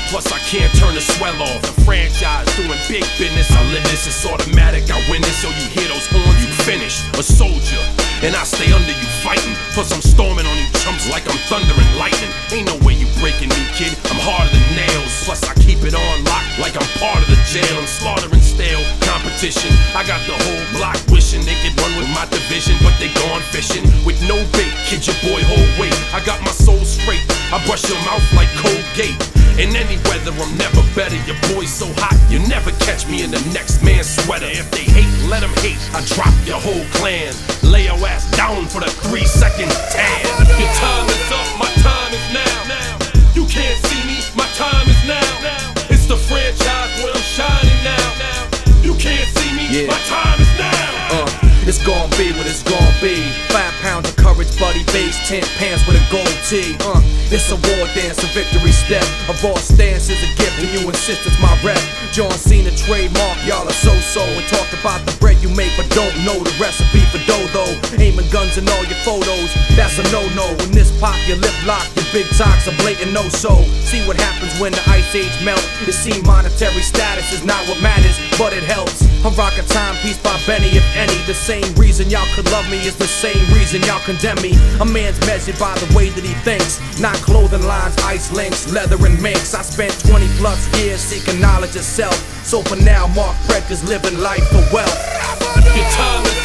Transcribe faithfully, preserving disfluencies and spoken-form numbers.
Plus I can't turn the swell off. The franchise doing big business. I live this, it's automatic. I win this, so you hear those horns, you finished. A soldier, and I stay under you fighting. Plus I'm storming on you chumps like I'm thunder and lightning. Ain't no way you breaking me, kid. I'm harder than nails. Plus I keep it on lock like I'm part of the jail. I'm slaughtering stale competition. I got the whole block wishing they could run with my division, but they gone fishing with no bait. Kid, your boy hold weight. I got my soul straight. I brush your mouth like Colgate. In any weather, I'm never better. Your boy's so hot, you never catch me in the next man's sweater. If they hate, let them hate. I drop your whole clan. Lay your ass down for the three second tan. Your time is up, my time is now. You can't see me, my time is now. It's the franchise where I'm shining now. You can't see me, yeah. My time is now. Uh. It's gon' be what it's gon' be. Five pounds of courage, buddy base, ten pants with a gold tee. Uh, it's a war dance, a victory step. A raw stance is a gift, and you insist it's my rep. John Cena trademark, y'all are so-so. And talk about the bread you make, but don't know the recipe for dough. Aiming guns in all your photos, that's a no-no. When this pop, your lip lock, your big talks a blatant no-so. See what happens when the ice age melt. It seems monetary status is not what matters, but it helps. I'm rocking Timepiece by Benny, if any. The same reason y'all could love me is the same reason y'all condemn me. A man's measured by the way that he thinks, not clothing lines, ice links, leather and minks. I spent twenty plus years seeking knowledge of self. So for now, Mark Predka's living life for wealth. Your time is